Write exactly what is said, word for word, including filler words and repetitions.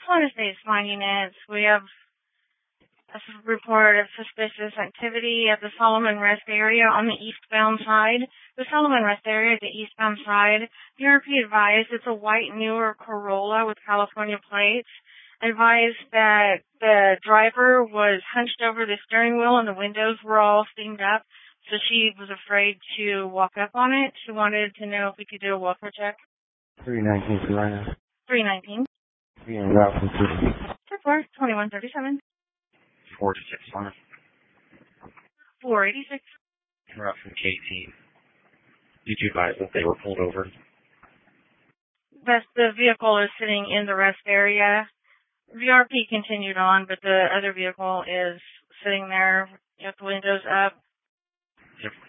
Florida State's finding it. We have a report of suspicious activity at the Solomon Rest area on the eastbound side. The Solomon Rest area at the eastbound side. B R P advised it's a white newer Corolla with California plates. Advised that the driver was hunched over the steering wheel and the windows were all steamed up, so she was afraid to walk up on it. She wanted to know if we could do a walker check. three nineteen, Savannah. three nineteen. three en route from City. Four, twenty-one thirty-seven. four to six, Savannah. four eighty-six. En route from K T. Did you advise that they were pulled over? The, the vehicle is sitting in the rest area. V R P continued on, but the other vehicle is sitting there with the windows up. Yep.